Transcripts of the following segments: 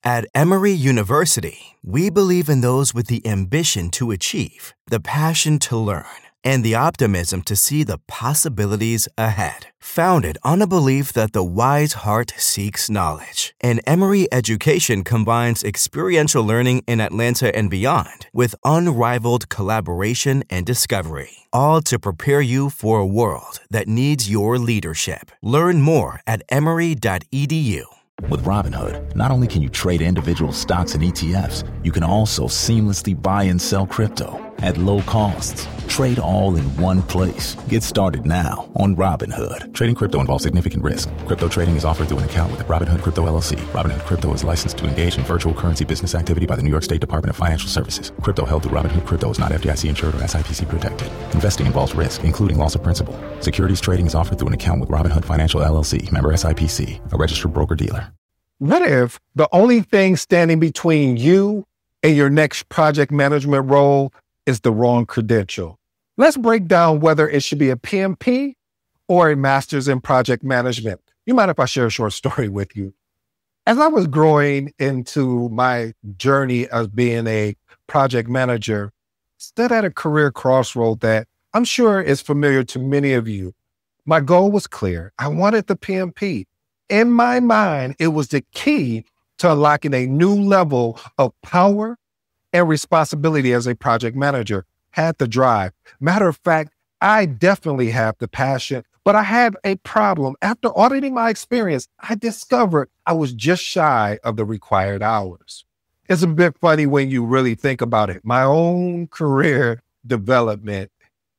At Emory University, we believe in those with the ambition to achieve, the passion to learn, and the optimism to see the possibilities ahead. Founded on a belief that the wise heart seeks knowledge, and Emory education combines experiential learning in Atlanta and beyond with unrivaled collaboration and discovery, all to prepare you for a world that needs your leadership. Learn more at emory.edu. With Robinhood, not only can you trade individual stocks and ETFs, you can also seamlessly buy and sell crypto at low costs. Trade all in one place. Get started now on Robinhood. Trading crypto involves significant risk. Crypto trading is offered through an account with Robinhood Crypto LLC. Robinhood Crypto is licensed to engage in virtual currency business activity by the New York State Department of Financial Services. Crypto held through Robinhood Crypto is not FDIC insured or SIPC protected. Investing involves risk, including loss of principal. Securities trading is offered through an account with Robinhood Financial LLC, member SIPC, a registered broker-dealer. What if the only thing standing between you and your next project management role is the wrong credential? Let's break down whether it should be a PMP or a Master's in Project Management. You mind if I share a short story with you? As I was growing into my journey of being a project manager, stood at a career crossroad that I'm sure is familiar to many of you. My goal was clear. I wanted the PMP. In my mind, it was the key to unlocking a new level of power and responsibility as a project manager. Had the drive. Matter of fact, I definitely have the passion, but I had a problem. After auditing my experience, I discovered I was just shy of the required hours. It's a bit funny when you really think about it. My own career development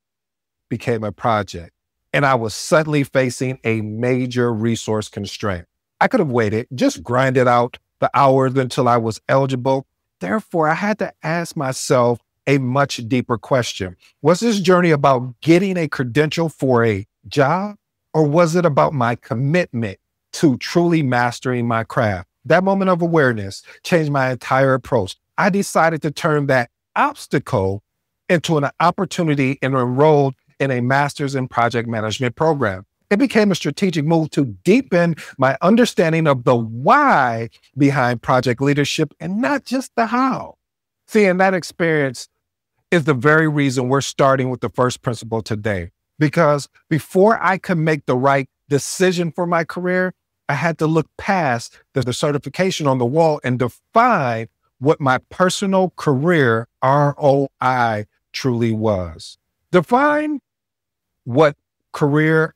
became a project, and I was suddenly facing a major resource constraint. I could have waited, just grinded out the hours until I was eligible. Therefore, I had to ask myself a much deeper question. Was this journey about getting a credential for a job, or was it about my commitment to truly mastering my craft? That moment of awareness changed my entire approach. I decided to turn that obstacle into an opportunity and enrolled in a Master's in Project Management program. It became a strategic move to deepen my understanding of the why behind project leadership and not just the how. See, and that experience is the very reason we're starting with the first principle today. Because before I could make the right decision for my career, I had to look past the certification on the wall and define what my personal career ROI truly was. Define what career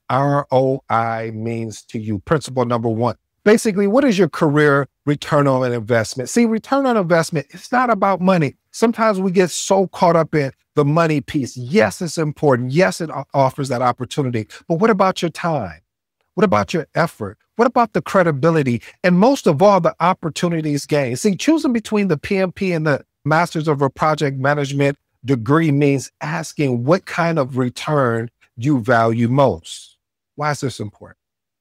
ROI means to you. Principle number one. Basically, what is your career return on investment? See, return on investment, it's not about money. Sometimes we get so caught up in the money piece. Yes, it's important. Yes, it offers that opportunity. But what about your time? What about your effort? What about the credibility? And most of all, the opportunities gained. See, choosing between the PMP and the Masters of Project Management degree means asking what kind of return you value most. Why is this important?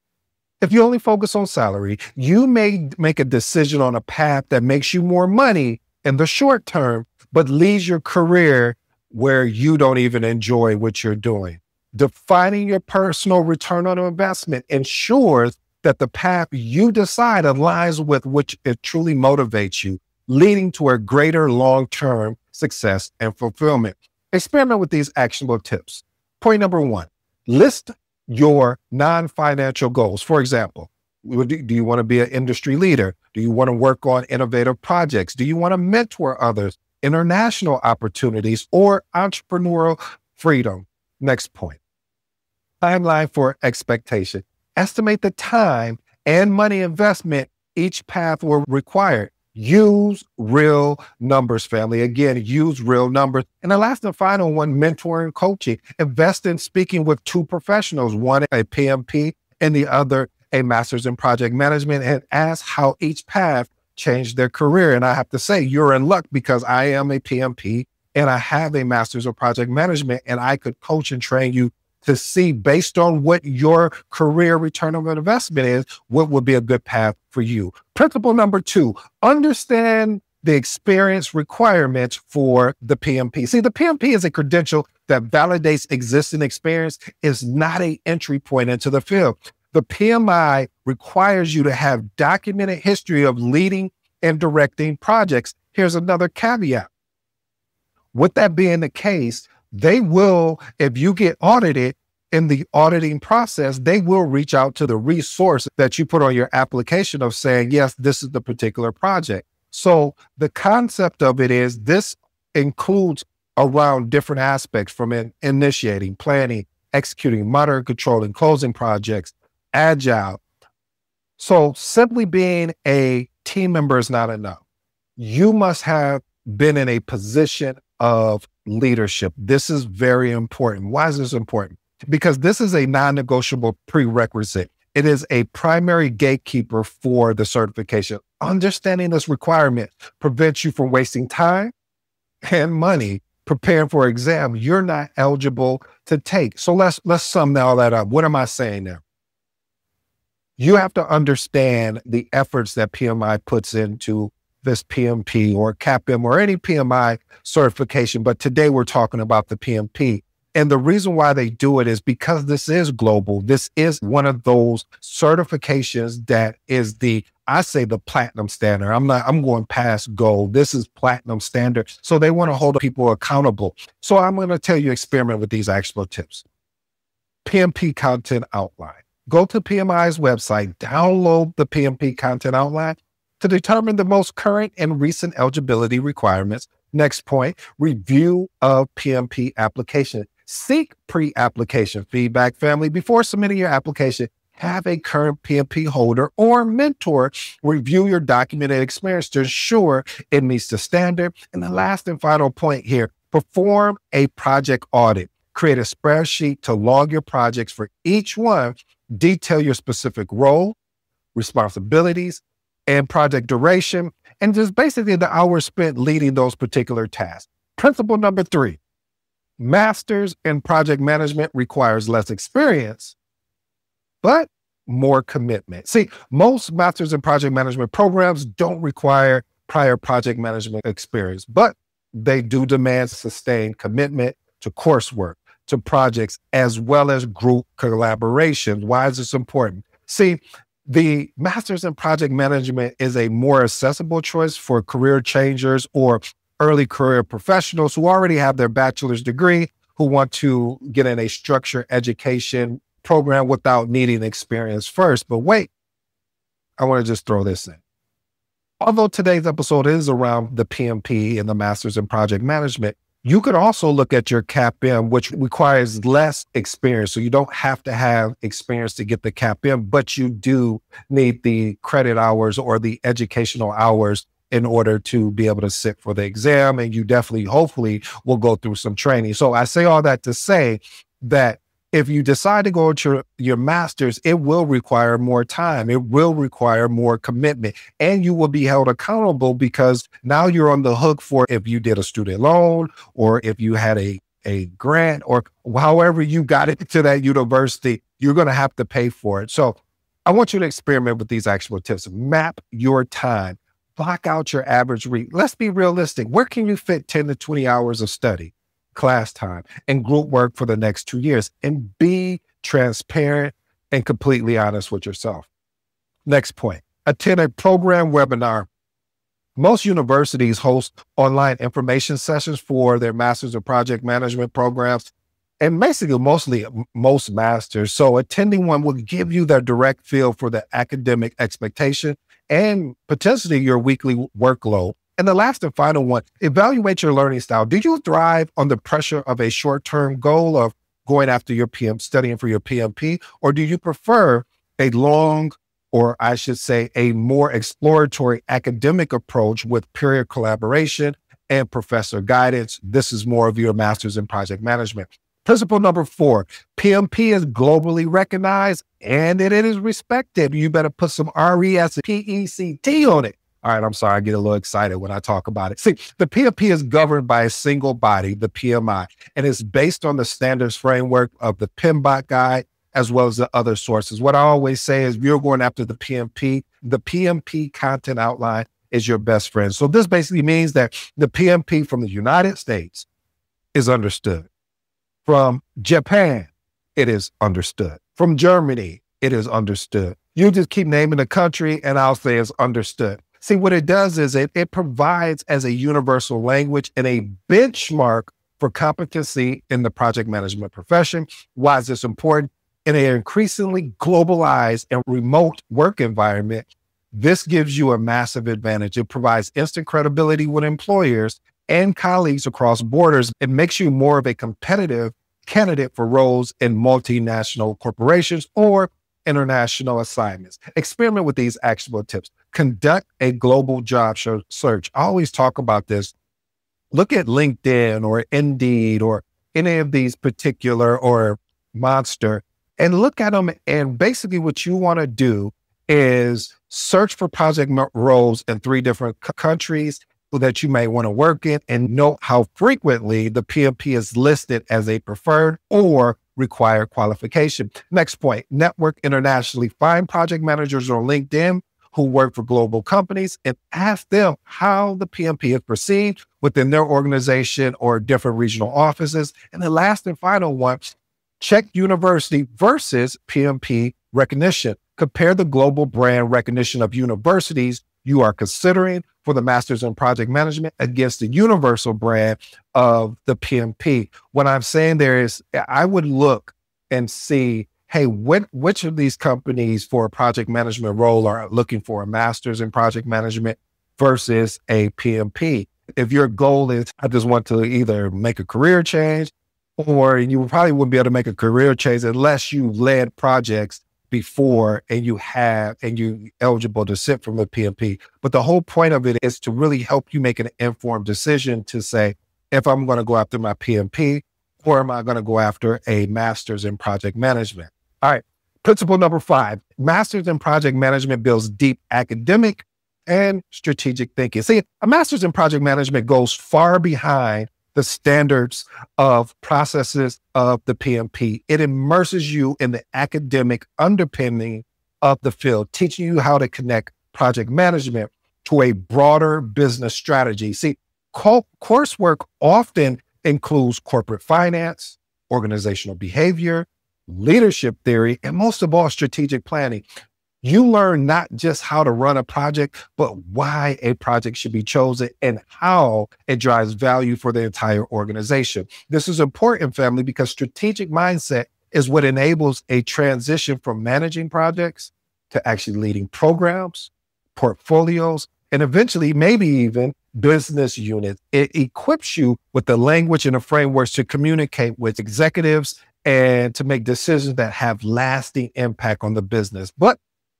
If you only focus on salary, you may make a decision on a path that makes you more money in the short term, but leaves your career where you don't even enjoy what you're doing. Defining your personal return on investment ensures that the path you decide aligns with which it truly motivates you, leading to a greater long-term success and fulfillment. Experiment with these actionable tips. Point number one, list your non-financial goals. For example, do you want to be an industry leader? Do you want to work on innovative projects? Do you want to mentor others, international opportunities, or entrepreneurial freedom? Next point, timeline for expectation. Estimate the time and money investment each path will require. Use real numbers, family. Again, use real numbers. And the last and final one, mentoring, coaching. Invest in speaking with two professionals, one a PMP and the other a Master's in Project Management, and ask how each path changed their career. And I have to say, you're in luck because I am a PMP and I have a Master's of Project Management, and I could coach and train you to see, based on what your career return on investment is, what would be a good path for you. Principle number two, understand the experience requirements for the PMP. See, the PMP is a credential that validates existing experience, is not an entry point into the field. The PMI requires you to have documented history of leading and directing projects. Here's another caveat. With that being the case, they will, if you get audited in the auditing process, they will reach out to the resource that you put on your application of saying, yes, this is the particular project. So the concept of it is this includes around different aspects from initiating, planning, executing, monitoring, controlling, closing projects, agile. So simply being a team member is not enough. You must have been in a position of leadership. This is very important. Why is this important? Because this is a non-negotiable prerequisite. It is a primary gatekeeper for the certification. Understanding this requirement prevents you from wasting time and money preparing for an exam you're not eligible to take. So let's sum all that up. What am I saying there? You have to understand the efforts that PMI puts into this PMP or CAPM or any PMI certification. But today we're talking about the PMP. And the reason why they do it is because this is global. This is one of those certifications that is I say the platinum standard. I'm going past gold. This is platinum standard. So they want to hold people accountable. So I'm going to tell you, experiment with these actual tips. PMP content outline. Go to PMI's website, download the PMP content outline to determine the most current and recent eligibility requirements. Next point, review of PMP application. Seek pre-application feedback, family. Before submitting your application, have a current PMP holder or mentor review your documented experience to ensure it meets the standard. And the last and final point here, perform a project audit. Create a spreadsheet to log your projects for each one. Detail your specific role, responsibilities, and project duration, and just basically the hours spent leading those particular tasks. Principle number 3, masters in project management requires less experience, but more commitment. See, most masters in project management programs don't require prior project management experience, but they do demand sustained commitment to coursework, to projects, as well as group collaboration. Why is this important? See, the Masters in Project Management is a more accessible choice for career changers or early career professionals who already have their bachelor's degree, who want to get in a structured education program without needing experience first. But wait, I want to just throw this in. Although today's episode is around the PMP and the Masters in Project Management, you could also look at your CAPM, which requires less experience. So you don't have to have experience to get the CAPM, but you do need the credit hours or the educational hours in order to be able to sit for the exam. And you definitely, hopefully, will go through some training. So I say all that to say that if you decide to go to your master's, it will require more time. It will require more commitment, and you will be held accountable because now you're on the hook for if you did a student loan or if you had a grant or however you got into that university, you're going to have to pay for it. So I want you to experiment with these actual tips. Map your time. Block out your average read. Let's be realistic. Where can you fit 10 to 20 hours of study, class time, and group work for the next 2 years? And be transparent and completely honest with yourself. Next point, attend a program webinar. Most universities host online information sessions for their Masters of Project Management programs, and basically most masters. So attending one will give you the direct feel for the academic expectation and potentially your weekly workload. And the last and final one, evaluate your learning style. Do you thrive on the pressure of a short-term goal of going after your studying for your PMP, or do you prefer a long, or I should say a more exploratory academic approach with peer collaboration and professor guidance? This is more of your Masters in Project Management. Principle number 4, PMP is globally recognized and it is respected. You better put some RESPECT on it. All right, I'm sorry, I get a little excited when I talk about it. See, the PMP is governed by a single body, the PMI, and it's based on the standards framework of the PMBOK guide, as well as the other sources. What I always say is, if you're going after the PMP content outline is your best friend. So this basically means that the PMP from the United States is understood. From Japan, it is understood. From Germany, it is understood. You just keep naming the country and I'll say it's understood. See, what it does is it provides as a universal language and a benchmark for competency in the project management profession. Why is this important? In an increasingly globalized and remote work environment, this gives you a massive advantage. It provides instant credibility with employers and colleagues across borders. It makes you more of a competitive candidate for roles in multinational corporations or international assignments. Experiment with these actionable tips. Conduct a global job search. I always talk about this. Look at LinkedIn or Indeed or any of these particular or Monster and look at them. And basically what you want to do is search for project roles in 3 different countries that you may want to work in and note how frequently the PMP is listed as a preferred or required qualification. Next point, network internationally. Find project managers on LinkedIn who work for global companies and ask them how the PMP is perceived within their organization or different regional offices. And the last and final one, check university versus PMP recognition. Compare the global brand recognition of universities you are considering for the Masters in Project Management against the universal brand of the PMP. What I'm saying there is I would look and see, hey, which of these companies for a project management role are looking for a Masters in Project Management versus a PMP? If your goal is, I just want to either make a career change, or you probably wouldn't be able to make a career change unless you led projects before and you eligible to sit from a PMP. But the whole point of it is to really help you make an informed decision to say, if I'm going to go after my PMP or am I going to go after a Master's in Project Management? All right. Principle number 5, Master's in Project Management builds deep academic and strategic thinking. See, a Master's in Project Management goes far behind the standards of processes of the PMP. It immerses you in the academic underpinning of the field, teaching you how to connect project management to a broader business strategy. See, coursework often includes corporate finance, organizational behavior, leadership theory, and most of all, strategic planning. You learn not just how to run a project, but why a project should be chosen and how it drives value for the entire organization. This is important, family, because strategic mindset is what enables a transition from managing projects to actually leading programs, portfolios, and eventually maybe even business units. It equips you with the language and the frameworks to communicate with executives and to make decisions that have lasting impact on the business. But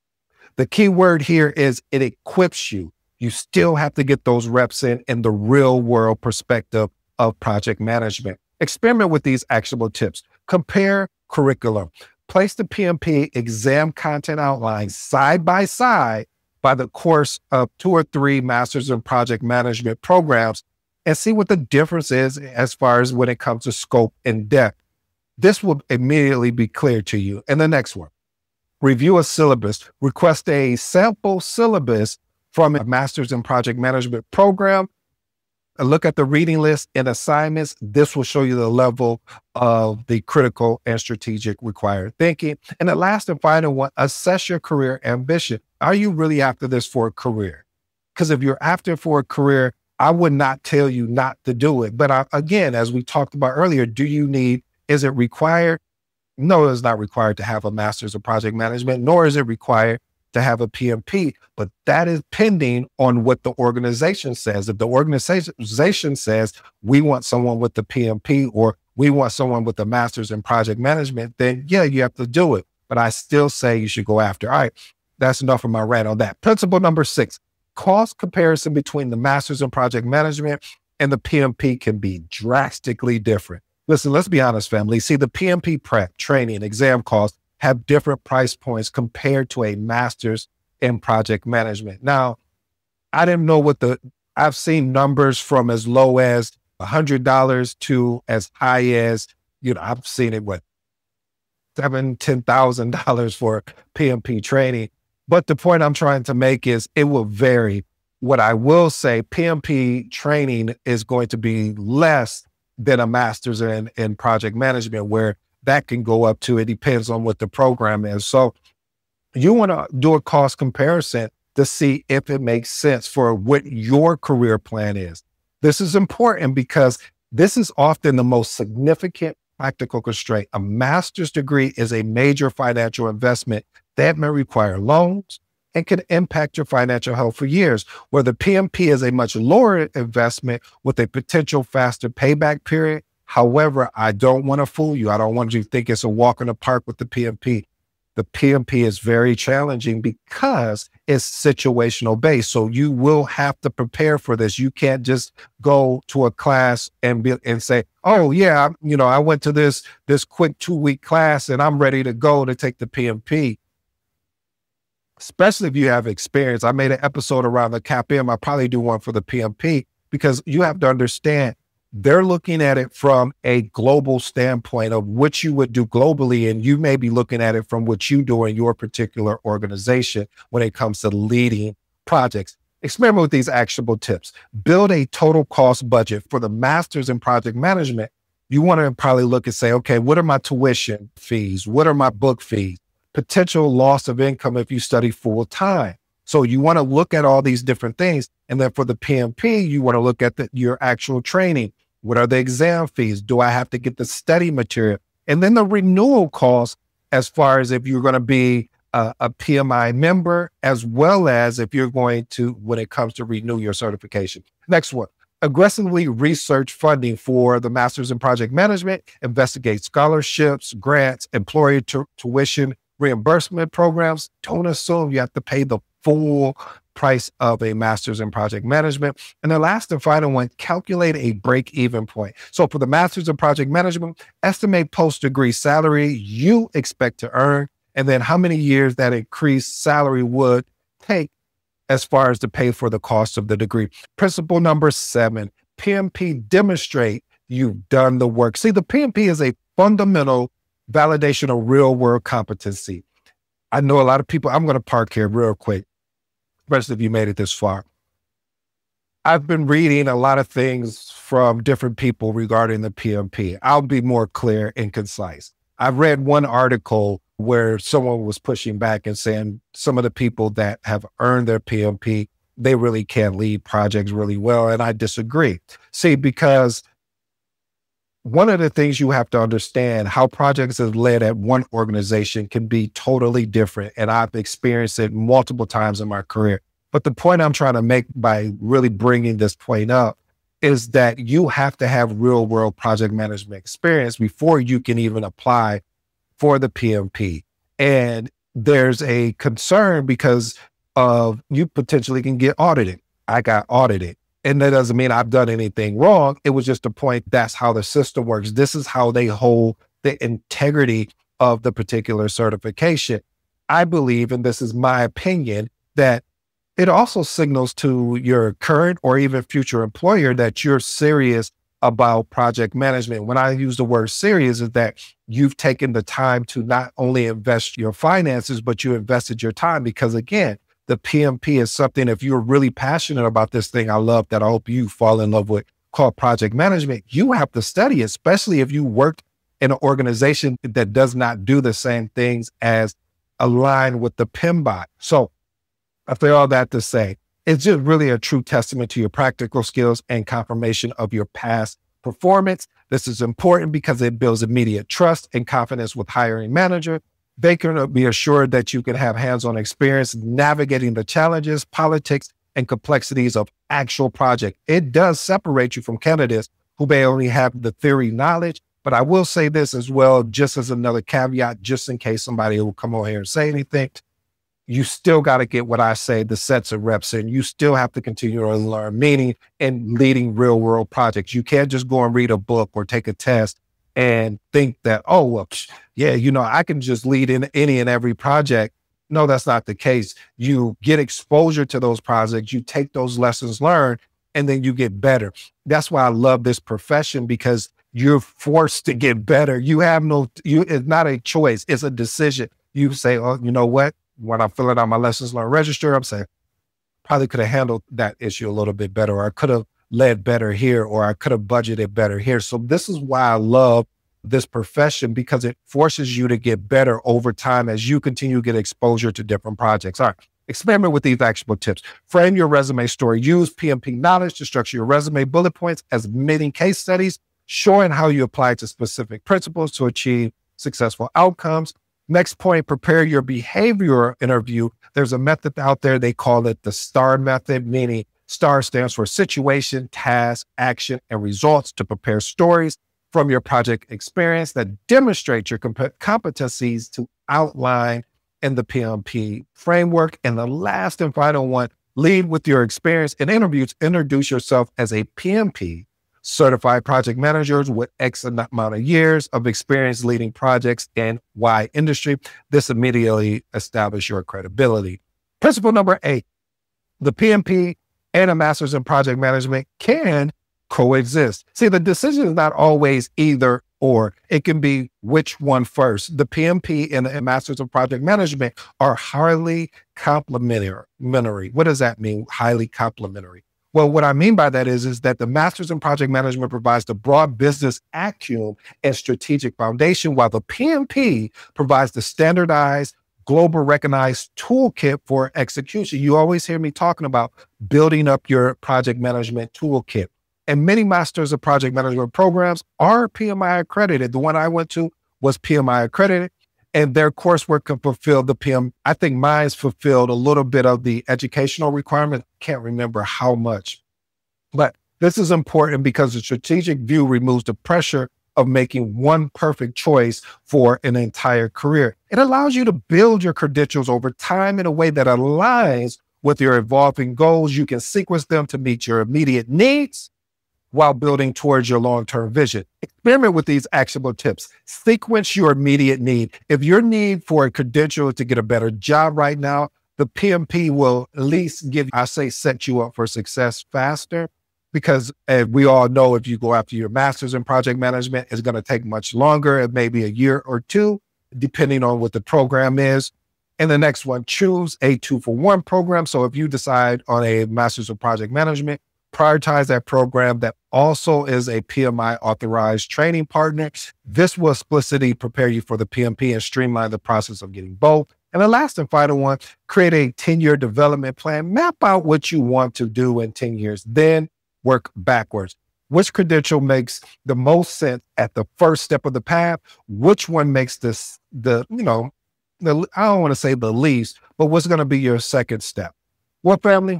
the key word here is it equips you. You still have to get those reps in the real world perspective of project management. Experiment with these actionable tips. Compare curriculum. Place the PMP exam content outlines side by side by the course of 2 or 3 Masters in Project Management programs and see what the difference is as far as when it comes to scope and depth. This will immediately be clear to you. And the next one. Review a syllabus. Request a sample syllabus from a Masters in Project Management program. Look at the reading list and assignments. This will show you the level of the critical and strategic required thinking. And the last and final one, assess your career ambition. Are you really after this for a career? Because if you're after it for a career, I would not tell you not to do it. But again, as we talked about earlier, is it required? No, it's not required to have a Master's of Project Management, nor is it required to have a PMP, but that is pending on what the organization says. If the organization says we want someone with the PMP or we want someone with the Master's in Project Management, then yeah, you have to do it. But I still say you should go after. All right, that's enough of my rant on that. Principle number 6, cost comparison between the Master's in Project Management and the PMP can be drastically different. Listen, let's be honest, family. See, the PMP prep, training, exam costs have different price points compared to a Master's in Project Management. Now, I didn't know I've seen numbers from as low as $100 to as high as, I've seen it, $7,000, $10,000 for PMP training. But the point I'm trying to make is it will vary. What I will say, PMP training is going to be less than a Master's in Project Management, where that can go up to, it depends on what the program is. So you want to do a cost comparison to see if it makes sense for what your career plan is. This is important because this is often the most significant practical constraint. A master's degree is a major financial investment that may require loans and can impact your financial health for years, where the PMP is a much lower investment with a potential faster payback period. However, I don't want to fool you. I don't want you to think it's a walk in the park with the PMP. The PMP is very challenging because it's situational based. So you will have to prepare for this. You can't just go to a class and say, oh yeah, I went to this quick 2-week class and I'm ready to go to take the PMP. Especially if you have experience. I made an episode around the CAPM. I probably do one for the PMP because you have to understand they're looking at it from a global standpoint of what you would do globally. And you may be looking at it from what you do in your particular organization when it comes to leading projects. Experiment with these actionable tips. Build a total cost budget for the master's in project management. You want to probably look and say, okay, what are my tuition fees? What are my book fees? Potential loss of income if you study full time. So you want to look at all these different things. And then for the PMP, you want to look at your actual training. What are the exam fees? Do I have to get the study material? And then the renewal costs as far as if you're going to be a PMI member, as well as if you're going to, when it comes to renew your certification. Next one, aggressively research funding for the Masters in Project Management, investigate scholarships, grants, employer tuition reimbursement programs. Don't assume you have to pay the full price of a master's in project management. And the last and final one, calculate a break-even point. So for the master's in project management, estimate post-degree salary you expect to earn, and then how many years that increased salary would take as far as to pay for the cost of the degree. Principle number 7, PMP demonstrate you've done the work. See, the PMP is a fundamental validation of real-world competency. I know a lot of people, I'm going to park here real quick, especially if you made it this far. I've been reading a lot of things from different people regarding the PMP. I'll be more clear and concise. I've read one article where someone was pushing back and saying some of the people that have earned their PMP, they really can't lead projects really well. And I disagree. See, because one of the things you have to understand, how projects are led at one organization can be totally different. And I've experienced it multiple times in my career. But the point I'm trying to make by really bringing this point up is that you have to have real world project management experience before you can even apply for the PMP. And there's a concern because of you potentially can get audited. I got audited. And that doesn't mean I've done anything wrong. It was just a point. That's how the system works. This is how they hold the integrity of the particular certification. I believe, and this is my opinion, that it also signals to your current or even future employer that you're serious about project management. When I use the word serious, is that you've taken the time to not only invest your finances, but you invested your time. Because again, the PMP is something, if you're really passionate about this thing, I love that. I hope you fall in love with, called project management. You have to study, especially if you work in an organization that does not do the same things as align with the PMBOK. So I say all that to say, it's just really a true testament to your practical skills and confirmation of your past performance. This is important because it builds immediate trust and confidence with hiring manager. They can be assured that you can have hands-on experience navigating the challenges, politics, and complexities of actual project. It does separate you from candidates who may only have the theory knowledge. But I will say this as well, just as another caveat, just in case somebody will come over here and say anything. You still got to get what I say, the sets of reps in. You still have to continue to learn, meaning in leading real world projects. You can't just go and read a book or take a test and think that, oh, well, yeah, I can just lead in any and every project. No, that's not the case. You get exposure to those projects, you take those lessons learned, and then you get better. That's why I love this profession, because you're forced to get better. It's not a choice. It's a decision. You say, oh, you know what? When I'm filling out my lessons learned register, I'm saying, probably could have handled that issue a little bit better, or I could have led better here, or I could have budgeted better here. So this is why I love this profession, because it forces you to get better over time as you continue to get exposure to different projects. All right. Experiment with these actionable tips. Frame your resume story. Use PMP knowledge to structure your resume bullet points as mini case studies, showing how you apply to specific principles to achieve successful outcomes. Next point, prepare your behavioral interview. There's a method out there. They call it the STAR method, meaning STAR stands for situation, task, action, and results, to prepare stories from your project experience that demonstrate your competencies to outline in the PMP framework. And the last and final one, lead with your experience in interviews. Introduce yourself as a PMP certified project managers with X amount of years of experience leading projects in Y industry. This immediately establishes your credibility. Principle number 8, the PMP and a master's in project management can coexist. See, the decision is not always either or. It can be which one first. The PMP and the master's in project management are highly complementary. What does that mean? Highly complementary. Well, what I mean by that is that the master's in project management provides the broad business acumen and strategic foundation, while the PMP provides the standardized, global recognized toolkit for execution. You always hear me talking about building up your project management toolkit. And many masters of project management programs are PMI accredited. The one I went to was PMI accredited, and their coursework can fulfill the PM. I think mine's fulfilled a little bit of the educational requirement. Can't remember how much. But this is important because the strategic view removes the pressure of making one perfect choice for an entire career. It allows you to build your credentials over time in a way that aligns with your evolving goals. You can sequence them to meet your immediate needs while building towards your long-term vision. Experiment with these actionable tips. Sequence your immediate need. If your need for a credential is to get a better job right now, the PMP will at least set you up for success faster, because we all know if you go after your master's in project management, it's going to take much longer. It may be a year or two, depending on what the program is. And the next one, choose a 2-for-1 program. So if you decide on a master's in project management, prioritize that program that also is a PMI authorized training partner. This will explicitly prepare you for the PMP and streamline the process of getting both. And the last and final one, create a 10-year development plan. Map out what you want to do in 10 years, then work backwards. Which credential makes the most sense at the first step of the path? Which one makes I don't want to say the least, but what's going to be your second step? Well, family,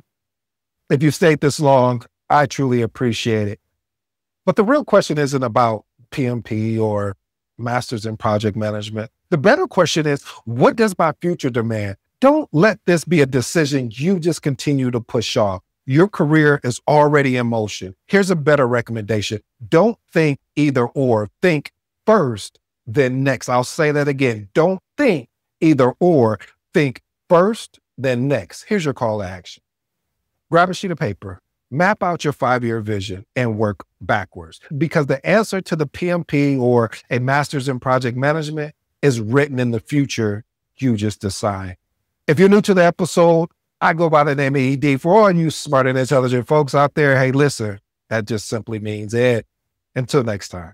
if you stayed this long, I truly appreciate it. But the real question isn't about PMP or Masters in Project Management. The better question is, what does my future demand? Don't let this be a decision you just continue to push off. Your career is already in motion. Here's a better recommendation. Don't think either or. Think first, then next. I'll say that again. Don't think either or. Think first, then next. Here's your call to action. Grab a sheet of paper, map out your 5-year vision, and work backwards. Because the answer to the PMP or a master's in project management is written in the future. You just decide. If you're new to the episode, I go by the name of ED. For all you smart and intelligent folks out there, hey, listen, that just simply means Ed. Until next time.